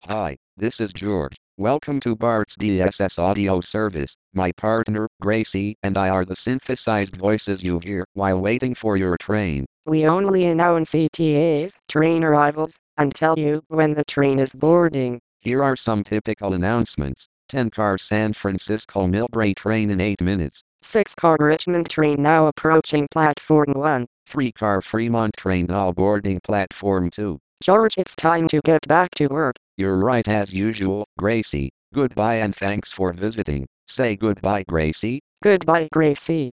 Hi, this is George. Welcome to Bart's DSS audio service. My partner, Gracie, and I are the synthesized voices you hear while waiting for your train. We only announce ETAs, train arrivals, and tell you when the train is boarding. Here are some typical announcements. 10-car San Francisco Millbrae train in 8 minutes. 6-car Richmond train now approaching platform 1. 3-car Fremont train now boarding platform 2. George, it's time to get back to work. You're right as usual, Gracie. Goodbye and thanks for visiting. Say goodbye, Gracie. Goodbye, Gracie.